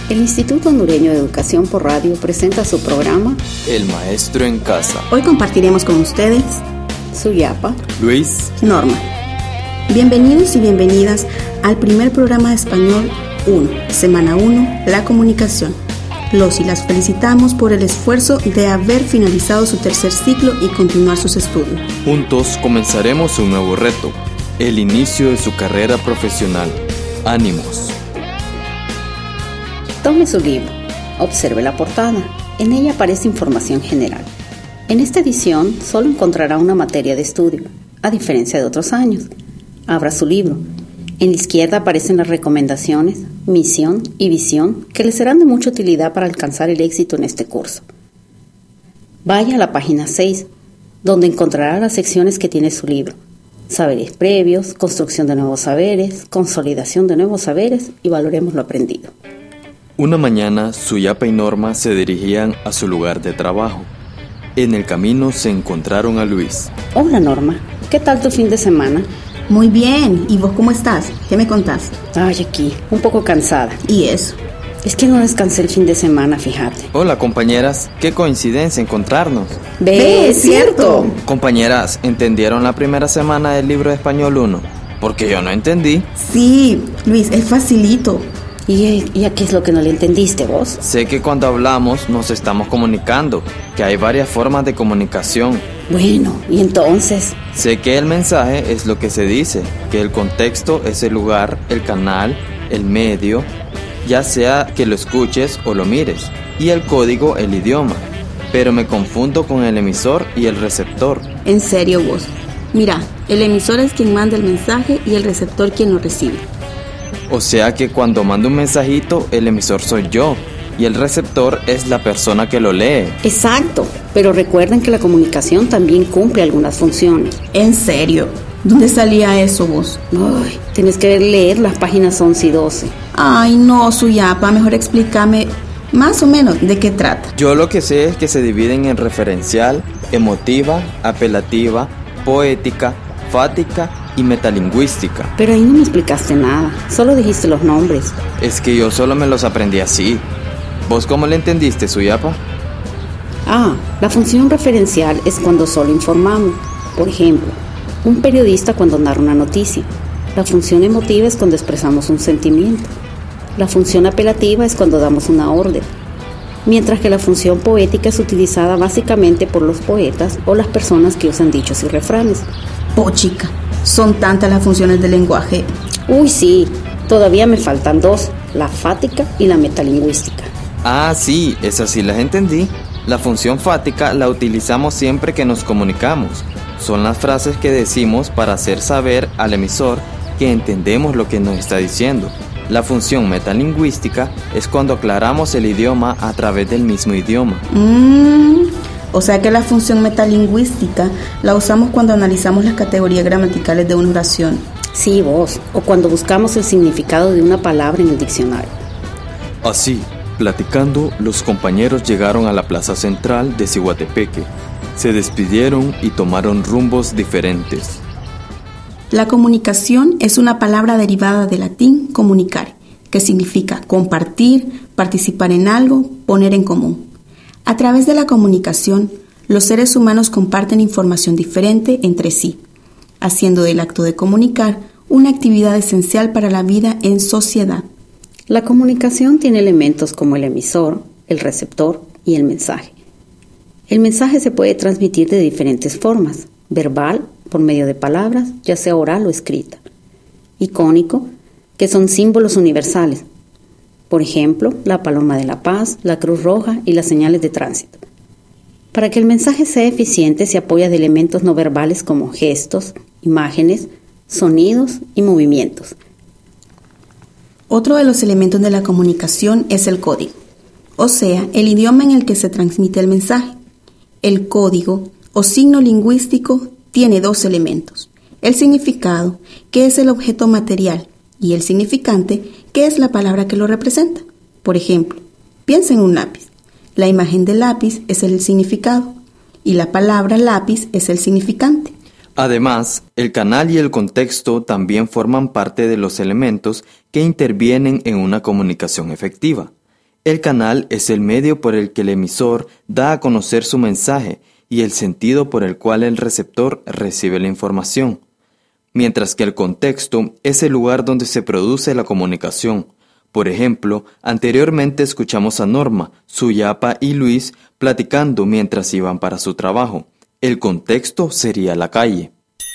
El Instituto Hondureño de Educación por Radio presenta su programa El Maestro en Casa. Hoy compartiremos con ustedes Suyapa, Luis, Norma. Bienvenidos y bienvenidas al primer programa de Español 1, Semana 1, La Comunicación. Los y las felicitamos por el esfuerzo de haber finalizado su tercer ciclo y continuar sus estudios. Juntos comenzaremos un nuevo reto, el inicio de su carrera profesional. ¡Ánimos! Tome su libro, observe la portada. En ella aparece información general. En esta edición solo encontrará una materia de estudio, a diferencia de otros años. Abra su libro. En la izquierda aparecen las recomendaciones, misión y visión que le serán de mucha utilidad para alcanzar el éxito en este curso. Vaya a la página 6, donde encontrará las secciones que tiene su libro. Saberes previos, construcción de nuevos saberes, consolidación de nuevos saberes y valoremos lo aprendido. Una mañana, Suyapa y Norma se dirigían a su lugar de trabajo. En el camino se encontraron a Luis. Hola Norma, ¿qué tal tu fin de semana? Muy bien, ¿y vos cómo estás? ¿Qué me contás? Ay, aquí, un poco cansada. ¿Y eso? Es que no descansé el fin de semana, fíjate. Hola compañeras, qué coincidencia encontrarnos. ¡Ve, es cierto! Compañeras, ¿entendieron la primera semana del libro de Español 1? Porque yo no entendí. Sí, Luis, es facilito. ¿Y a qué es lo que no le entendiste vos? Sé que cuando hablamos nos estamos comunicando, que hay varias formas de comunicación. Bueno, ¿y entonces? Sé que el mensaje es lo que se dice, que el contexto es el lugar, el canal, el medio, ya sea que lo escuches o lo mires, y el código el idioma. Pero me confundo con el emisor y el receptor. En serio vos. Mira, el emisor es quien manda el mensaje y el receptor quien lo recibe. O sea que cuando mando un mensajito, el emisor soy yo y el receptor es la persona que lo lee. Exacto, pero recuerden que la comunicación también cumple algunas funciones. ¿En serio? ¿Dónde salía eso vos? Ay, tienes que leer las páginas 11 y 12. Ay, no, Suyapa, mejor explícame más o menos de qué trata. Yo lo que sé es que se dividen en referencial, emotiva, apelativa, poética, fática y metalingüística. Pero ahí no me explicaste nada, solo dijiste los nombres. Es que yo solo me los aprendí así. ¿Vos cómo le entendiste, Suyapa? La función referencial es cuando solo informamos. Por ejemplo, un periodista cuando narra una noticia. La función emotiva es cuando expresamos un sentimiento. La función apelativa es cuando damos una orden. Mientras que la función poética es utilizada básicamente por los poetas o las personas que usan dichos y refranes. Chica, son tantas las funciones del lenguaje. Uy, sí, todavía me faltan dos, la fática y la metalingüística. Sí, esas sí las entendí. La función fática la utilizamos siempre que nos comunicamos. Son las frases que decimos para hacer saber al emisor que entendemos lo que nos está diciendo. La función metalingüística es cuando aclaramos el idioma a través del mismo idioma. O sea que la función metalingüística la usamos cuando analizamos las categorías gramaticales de una oración. Sí, vos, o cuando buscamos el significado de una palabra en el diccionario. Así, platicando, los compañeros llegaron a la plaza central de Ciguatepeque. Se despidieron y tomaron rumbos diferentes. La comunicación es una palabra derivada del latín comunicare, que significa compartir, participar en algo, poner en común. A través de la comunicación, los seres humanos comparten información diferente entre sí, haciendo del acto de comunicar una actividad esencial para la vida en sociedad. La comunicación tiene elementos como el emisor, el receptor y el mensaje. El mensaje se puede transmitir de diferentes formas: verbal, por medio de palabras, ya sea oral o escrita; icónico, que son símbolos universales. Por ejemplo, la paloma de la paz, la cruz roja y las señales de tránsito. Para que el mensaje sea eficiente se apoya de elementos no verbales como gestos, imágenes, sonidos y movimientos. Otro de los elementos de la comunicación es el código, o sea, el idioma en el que se transmite el mensaje. El código o signo lingüístico tiene dos elementos: el significado, que es el objeto material, y el significante, que es la palabra que lo representa. Por ejemplo, piensa en un lápiz. La imagen del lápiz es el significado y la palabra lápiz es el significante. Además, el canal y el contexto también forman parte de los elementos que intervienen en una comunicación efectiva. El canal es el medio por el que el emisor da a conocer su mensaje y el sentido por el cual el receptor recibe la información, mientras que el contexto es el lugar donde se produce la comunicación. Por ejemplo, anteriormente escuchamos a Norma, Suyapa y Luis platicando mientras iban para su trabajo. El contexto sería la calle.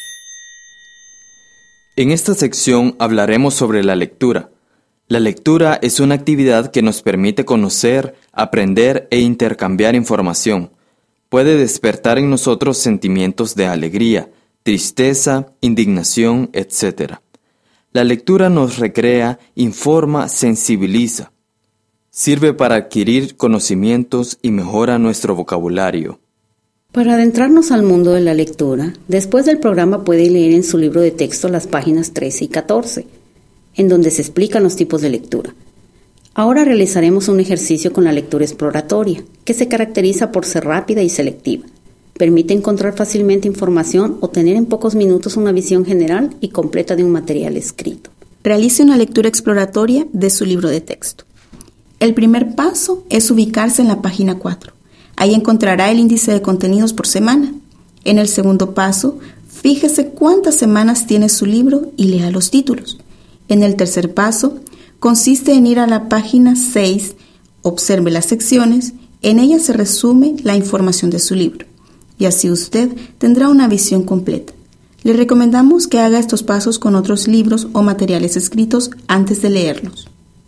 En esta sección hablaremos sobre la lectura. La lectura es una actividad que nos permite conocer, aprender e intercambiar información. Puede despertar en nosotros sentimientos de alegría, tristeza, indignación, etc. La lectura nos recrea, informa, sensibiliza. Sirve para adquirir conocimientos y mejora nuestro vocabulario. Para adentrarnos al mundo de la lectura, después del programa puede leer en su libro de texto las páginas 13 y 14, en donde se explican los tipos de lectura. Ahora realizaremos un ejercicio con la lectura exploratoria, que se caracteriza por ser rápida y selectiva. Permite encontrar fácilmente información o tener en pocos minutos una visión general y completa de un material escrito. Realice una lectura exploratoria de su libro de texto. El primer paso es ubicarse en la página 4. Ahí encontrará el índice de contenidos por semana. En el segundo paso, fíjese cuántas semanas tiene su libro y lea los títulos. En el tercer paso, consiste en ir a la página 6, observe las secciones, en ellas se resume la información de su libro, y así usted tendrá una visión completa. Le recomendamos que haga estos pasos con otros libros o materiales escritos antes de leerlos.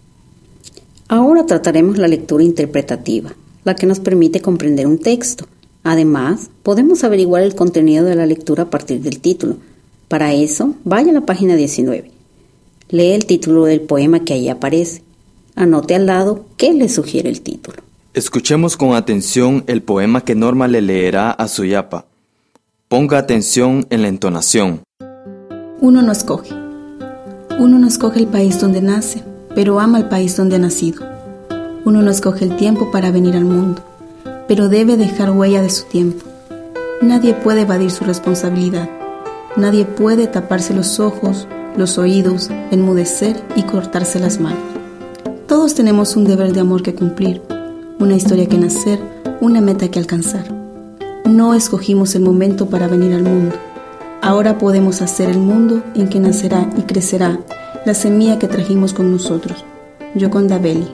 Ahora trataremos la lectura interpretativa, la que nos permite comprender un texto. Además, podemos averiguar el contenido de la lectura a partir del título. Para eso, vaya a la página 19. Lee el título del poema que ahí aparece. Anote al lado qué le sugiere el título. Escuchemos con atención el poema que Norma le leerá a Suyapa. Ponga atención en la entonación. Uno no escoge. Uno no escoge el país donde nace, pero ama el país donde ha nacido. Uno no escoge el tiempo para venir al mundo, pero debe dejar huella de su tiempo. Nadie puede evadir su responsabilidad. Nadie puede taparse los ojos, los oídos, enmudecer y cortarse las manos. Todos tenemos un deber de amor que cumplir, una historia que nacer, una meta que alcanzar. No escogimos el momento para venir al mundo. Ahora podemos hacer el mundo en que nacerá y crecerá la semilla que trajimos con nosotros. Gioconda Belli.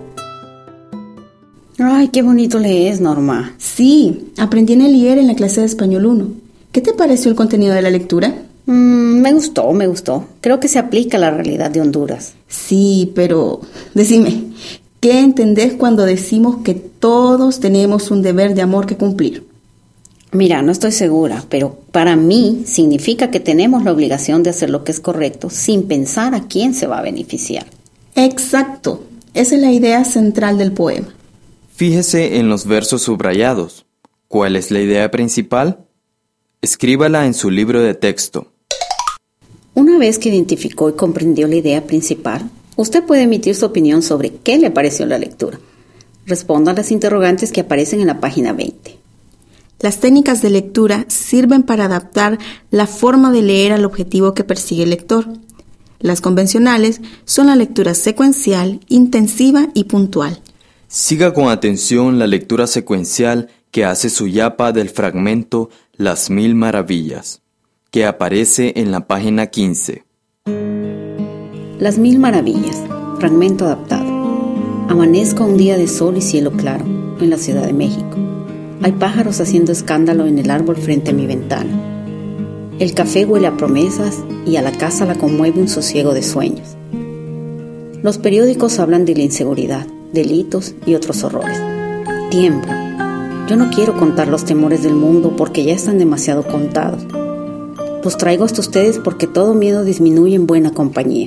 ¡Ay, qué bonito lees, Norma! Sí, aprendí en el IER en la clase de Español 1. ¿Qué te pareció el contenido de la lectura? Me gustó. Creo que se aplica a la realidad de Honduras. Sí, pero decime, ¿qué entendés cuando decimos que todos tenemos un deber de amor que cumplir? Mira, no estoy segura, pero para mí significa que tenemos la obligación de hacer lo que es correcto sin pensar a quién se va a beneficiar. Exacto, esa es la idea central del poema. Fíjese en los versos subrayados. ¿Cuál es la idea principal? Escríbala en su libro de texto. Una vez que identificó y comprendió la idea principal, usted puede emitir su opinión sobre qué le pareció la lectura. Responda a las interrogantes que aparecen en la página 20. Las técnicas de lectura sirven para adaptar la forma de leer al objetivo que persigue el lector. Las convencionales son la lectura secuencial, intensiva y puntual. Siga con atención la lectura secuencial que hace Suyapa del fragmento Las Mil Maravillas, que aparece en la página 15. Las Mil Maravillas, fragmento adaptado. Amanezco un día de sol y cielo claro, en la Ciudad de México. Hay pájaros haciendo escándalo en el árbol frente a mi ventana. El café huele a promesas y a la casa la conmueve un sosiego de sueños. Los periódicos hablan de la inseguridad, delitos y otros horrores. Tiemblo. Yo no quiero contar los temores del mundo porque ya están demasiado contados. Los traigo hasta ustedes porque todo miedo disminuye en buena compañía.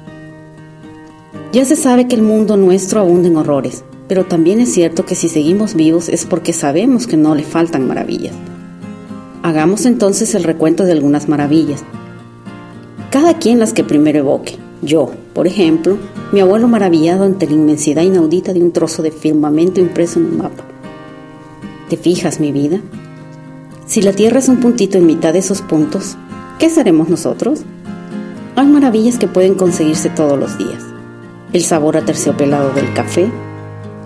Ya se sabe que el mundo nuestro abunda en horrores, pero también es cierto que si seguimos vivos es porque sabemos que no le faltan maravillas. Hagamos entonces el recuento de algunas maravillas. Cada quien las que primero evoque. Yo, por ejemplo, mi abuelo maravillado ante la inmensidad inaudita de un trozo de firmamento impreso en un mapa. ¿Te fijas, mi vida? Si la Tierra es un puntito en mitad de esos puntos, ¿qué seremos nosotros? Hay maravillas que pueden conseguirse todos los días. El sabor aterciopelado del café,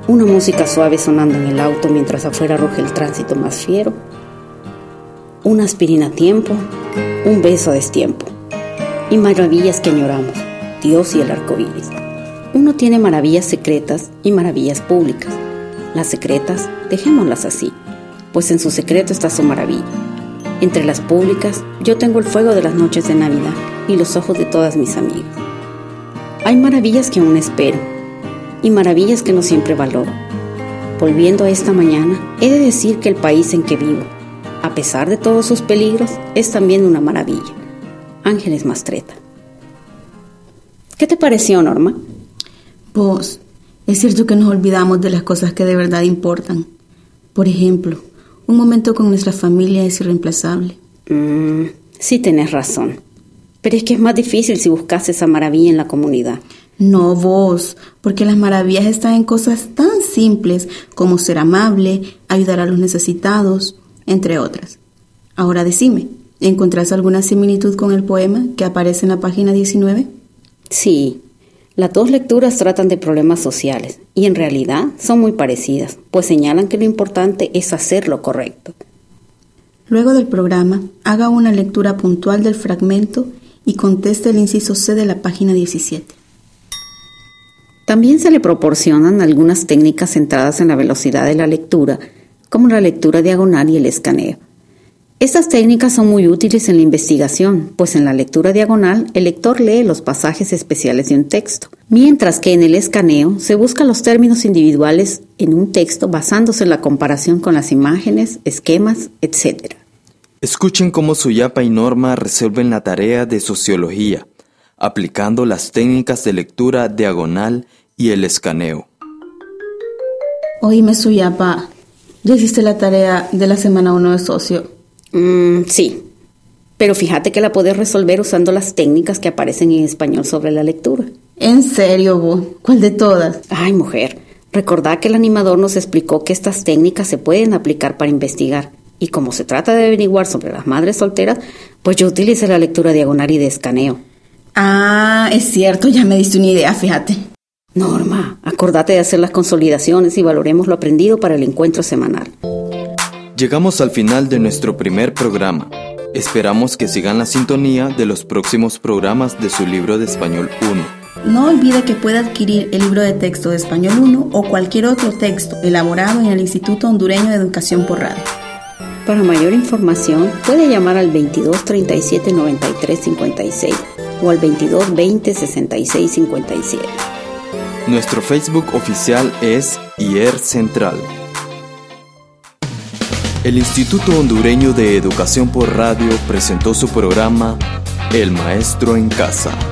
una música suave sonando en el auto mientras afuera ruge el tránsito más fiero, una aspirina a tiempo, un beso a destiempo, y maravillas que añoramos, Dios y el arco iris. Uno tiene maravillas secretas y maravillas públicas. Las secretas, dejémoslas así, pues en su secreto está su maravilla. Entre las públicas, yo tengo el fuego de las noches de Navidad y los ojos de todas mis amigas. Hay maravillas que aún espero y maravillas que no siempre valoro. Volviendo a esta mañana, he de decir que el país en que vivo, a pesar de todos sus peligros, es también una maravilla. Ángeles Mastretta. ¿Qué te pareció, Norma? Vos, es cierto que nos olvidamos de las cosas que de verdad importan. Por ejemplo, un momento con nuestra familia es irreemplazable. Sí tenés razón. Pero es que es más difícil si buscas esa maravilla en la comunidad. No vos, porque las maravillas están en cosas tan simples como ser amable, ayudar a los necesitados, entre otras. Ahora decime, ¿encontrás alguna similitud con el poema que aparece en la página 19? Sí, las dos lecturas tratan de problemas sociales y en realidad son muy parecidas, pues señalan que lo importante es hacer lo correcto. Luego del programa, haga una lectura puntual del fragmento y conteste el inciso C de la página 17. También se le proporcionan algunas técnicas centradas en la velocidad de la lectura, como la lectura diagonal y el escaneo. Estas técnicas son muy útiles en la investigación, pues en la lectura diagonal el lector lee los pasajes especiales de un texto, mientras que en el escaneo se buscan los términos individuales en un texto basándose en la comparación con las imágenes, esquemas, etc. Escuchen cómo Suyapa y Norma resuelven la tarea de sociología, aplicando las técnicas de lectura diagonal y el escaneo. Oíme, Suyapa, ¿ya hiciste la tarea de la semana 1 de socio? Sí, pero fíjate que la puedes resolver usando las técnicas que aparecen en español sobre la lectura. ¿En serio, vos? ¿Cuál de todas? Ay, mujer, recordá que el animador nos explicó que estas técnicas se pueden aplicar para investigar. Y como se trata de averiguar sobre las madres solteras, pues yo utilicé la lectura diagonal y de escaneo. Ah, es cierto, ya me diste una idea, fíjate. Norma, acordate de hacer las consolidaciones y valoremos lo aprendido para el encuentro semanal. Llegamos al final de nuestro primer programa. Esperamos que sigan la sintonía de los próximos programas de su libro de Español 1. No olvide que puede adquirir el libro de texto de Español 1 o cualquier otro texto elaborado en el Instituto Hondureño de Educación por Radio. Para mayor información, puede llamar al 22 37 93 56 o al 22 20 66 57. Nuestro Facebook oficial es IER Central. El Instituto Hondureño de Educación por Radio presentó su programa El Maestro en Casa.